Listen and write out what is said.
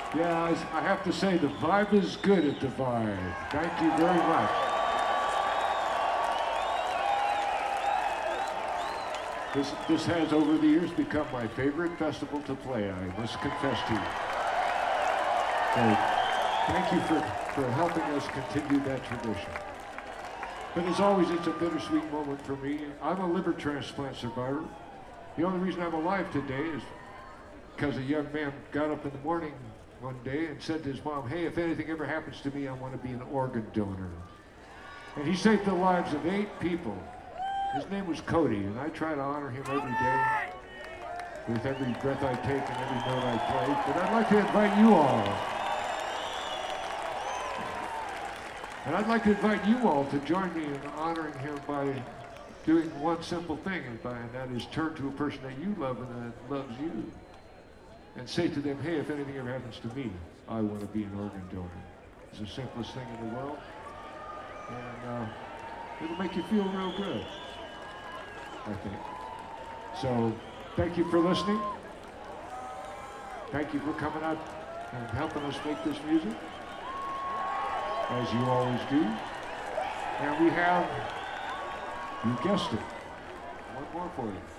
Yeah, I have to say, the vibe is good at the Vibe. Thank you very much. This has, over the years, become my favorite festival to play, I must confess to you. So, thank you for helping us continue that tradition. But as always, it's a bittersweet moment for me. I'm a liver transplant survivor. The only reason I'm alive today is because a young man got up in the morning one day and said to his mom, "Hey, if anything ever happens to me, I want to be an organ donor." And he saved the lives of 8 people. His name was Cody, and I try to honor him every day with every breath I take and every note I play. But I'd like to invite you all. And I'd like to invite you all to join me in honoring him by doing one simple thing, and that is turn to a person that you love and that loves you, and say to them, "Hey, if anything ever happens to me, I want to be an organ donor." It's the simplest thing in the world, and it'll make you feel real good, I think. So, thank you for listening. Thank you for coming out and helping us make this music, as you always do. And we have, you guessed it, one more for you.